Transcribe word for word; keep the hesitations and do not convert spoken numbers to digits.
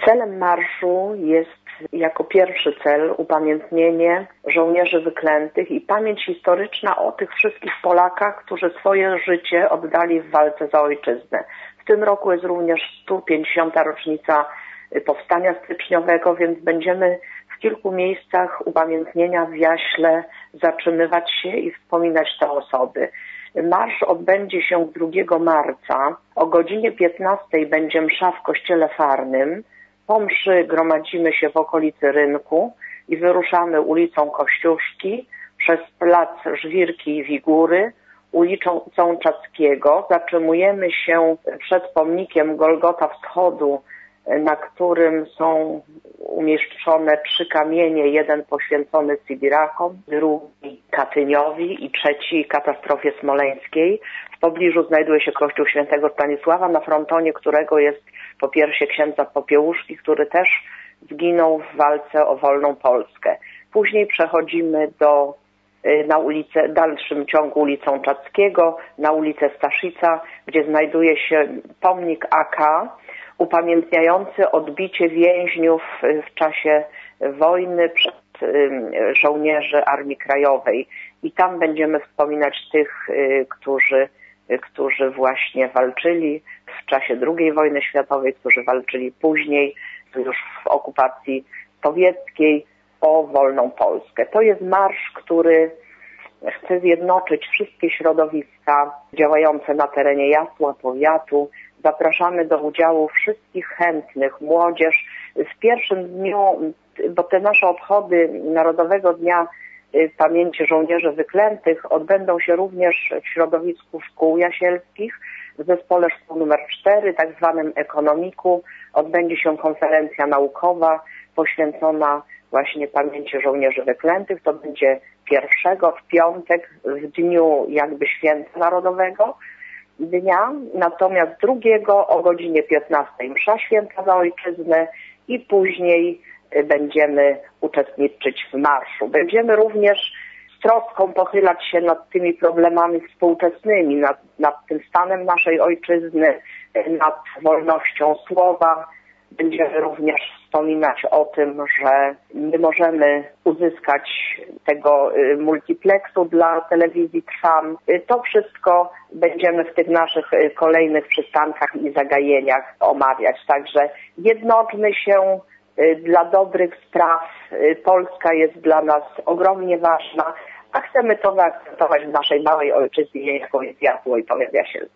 Celem marszu jest jako pierwszy cel upamiętnienie żołnierzy wyklętych i pamięć historyczna o tych wszystkich Polakach, którzy swoje życie oddali w walce za ojczyznę. W tym roku jest również sto pięćdziesiąta rocznica powstania styczniowego, więc będziemy w kilku miejscach upamiętnienia w Jaśle zatrzymywać się i wspominać te osoby. Marsz odbędzie się drugiego marca. O godzinie piętnastej będzie msza w kościele Farnym. Po mszy gromadzimy się w okolicy rynku i wyruszamy ulicą Kościuszki przez plac Żwirki i Wigury, ulicą Czackiego. Zatrzymujemy się przed pomnikiem Golgota Wschodu, na którym są umieszczone trzy kamienie, jeden poświęcony Sybirakom, drugi Katyniowi i trzeci katastrofie smoleńskiej. W pobliżu znajduje się kościół świętego Stanisława, na frontonie którego jest popiersie księdza Popiełuszki, który też zginął w walce o wolną Polskę. Później przechodzimy do, na ulicę, w dalszym ciągu ulicą Czackiego, na ulicę Staszica, gdzie znajduje się pomnik A K, upamiętniający odbicie więźniów w czasie wojny przez żołnierzy Armii Krajowej. I tam będziemy wspominać tych, którzy, którzy właśnie walczyli w czasie drugiej wojny światowej, którzy walczyli później, już w okupacji sowieckiej, o wolną Polskę. To jest marsz, który chce zjednoczyć wszystkie środowiska działające na terenie Jasła, powiatu. Zapraszamy do udziału wszystkich chętnych, młodzież. W pierwszym dniu, bo te nasze obchody Narodowego Dnia Pamięci Żołnierzy Wyklętych odbędą się również w środowisku szkół jasielskich, w zespole szkół numer cztery, tak zwanym ekonomiku. Odbędzie się konferencja naukowa poświęcona właśnie pamięci żołnierzy wyklętych. To będzie pierwszego, w piątek, w dniu jakby święta narodowego dnia, natomiast drugiego o godzinie piętnastej msza święta za ojczyznę i później będziemy uczestniczyć w marszu. Będziemy również z troską pochylać się nad tymi problemami współczesnymi, nad, nad tym stanem naszej ojczyzny, nad wolnością słowa. Będziemy również wspominać o tym, że nie możemy uzyskać tego multiplexu dla telewizji Trwam. To wszystko będziemy w tych naszych kolejnych przystankach i zagajeniach omawiać. Także jednoczmy się dla dobrych spraw. Polska jest dla nas ogromnie ważna, a chcemy to zaakceptować w naszej małej ojczyźnie, jaką jest Jasło i powiat jasielski.